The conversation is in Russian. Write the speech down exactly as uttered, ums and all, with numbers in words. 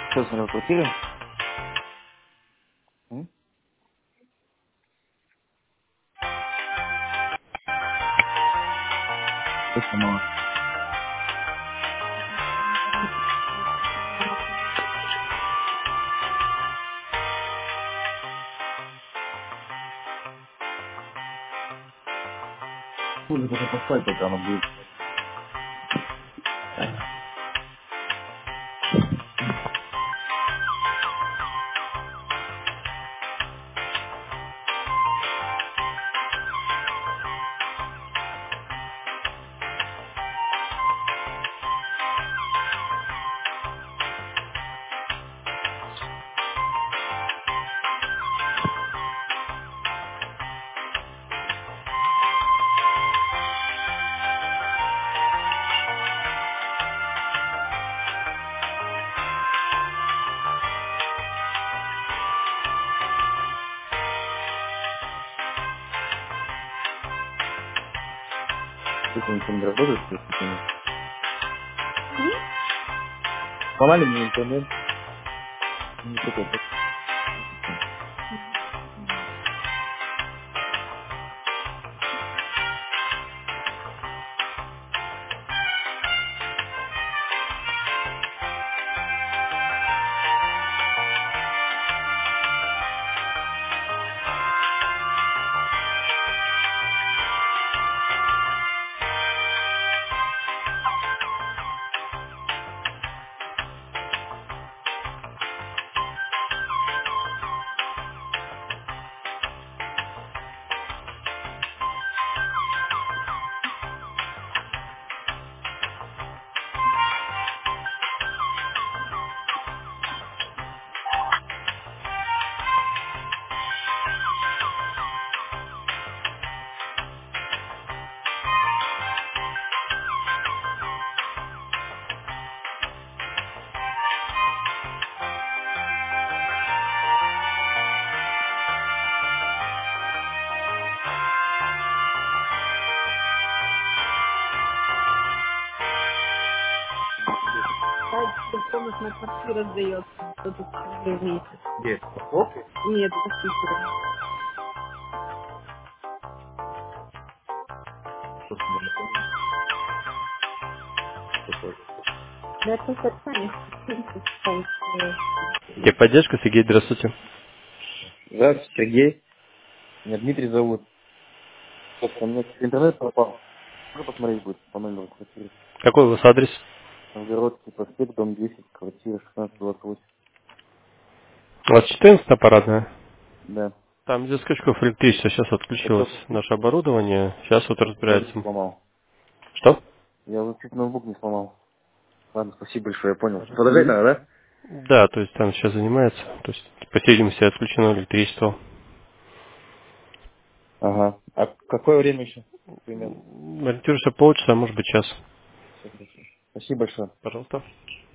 Что смотрел квартиры? М? Что сломалось? Лучше пока поспать, пока оно будет. Ты что, ничего не работаешь, что ли, интернет? Сломали мне интернет? Ну, такой, так. Да, помощь на квартиру сдает. Кто-то каждый месяц. Где? Окей. Нет, это Питере. Что с тобой находится? Такой. Да, это Сатане. Техподдержка, Сергей, здравствуйте. Здравствуйте, Сергей. Меня Дмитрий зовут. Просто у меня интернет пропал. Можно посмотреть будет по номеру квартиры? Какой у вас адрес? Новгородский проспект, дом десять, квартира шестнадцать двадцать восемь. У вас четырнадцать аппаратная? Да. Там здесь скачков электричества, сейчас Так отключилось что тут наше оборудование, сейчас вот ноутбук разбирается. сломал. Что? Я вот чуть ноутбук не сломал. Ладно, спасибо большое, я понял. Пожалуйста. Подождать надо, да? Да, то есть там сейчас занимается, то есть по всей видимости отключено электричество. Ага. А какое время еще? Примерно. Ориентируешься полчаса, может быть час. Все хорошо. Спасибо большое. Пожалуйста.